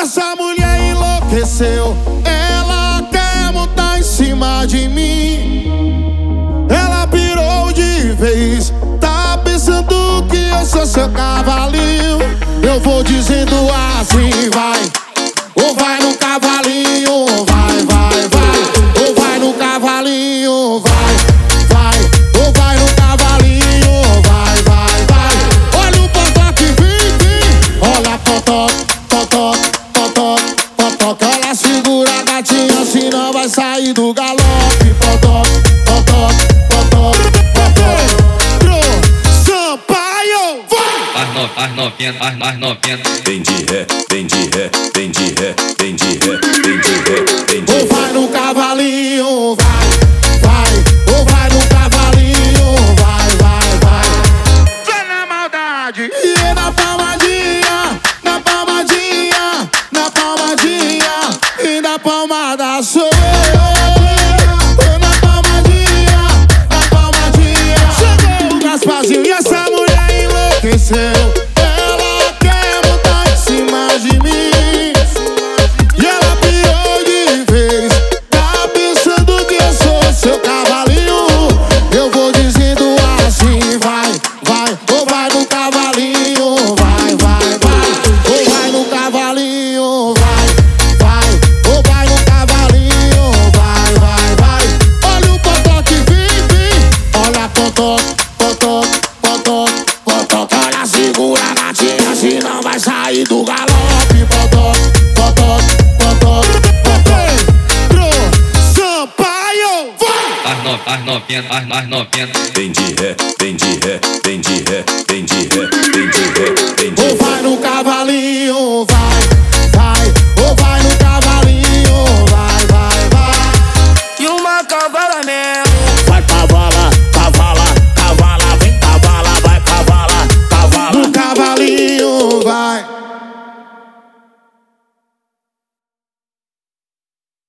Essa mulher enlouqueceu, ela quer montar em cima de mim. Ela pirou de vez, tá pensando que eu sou seu cavalinho. Eu vou dizendo assim, vai. Ou vai no cavalinho, vai, vai, vai. Ou vai no cavalinho, vai, vai. Ou vai no cavalinho, vai, vai, vai. Olha o potó que vem. Olha potó, potó, potó, potó. Ela segura a gatinha, senão vai sair do galope. Potó, potó, potó, potó. Sampaio, vai! As novinha. Vem de ré, vem de ré, vem de ré, vem de ré, vem de ré, vem de ré. Ou vai no cavalinho, vai, vai. Ou vai no cavalinho, vai, vai, vai. Vai na maldade. E na palmadinha, na palmadinha, na palmadinha. E na palmada sou eu. Na palmadinha, na palmadinha. Chegou o Gasparzinho e essa mulher enlouqueceu. Ela quer montar em cima de mim. E ela pirou de vez, tá pensando que eu sou seu cavalinho. Eu vou dizendo assim, vai, vai. Ou vai no cavalinho, vai, vai, vai. Ou vai no cavalinho, vai, vai. Ou vai no cavalinho, vai, vai, vai. Olha o potó que vem. Olha potó, potó, potó, potó. Olha, segura a gatinha, senão vai sair do galope. Potó, potó, potó, potó. Sampaio, vai! As novinha. Vem de ré, vem de ré, vem de ré, vem de ré, vem de ré, vem de Ou ré. vai no cavalinho, vai, vai. Ou vai no cavalinho, vai, vai, vai. E uma cavala mesmo. Vai cavala, cavala, cavala, vem cavala, vai cavala, cavala. No cavalinho, vai.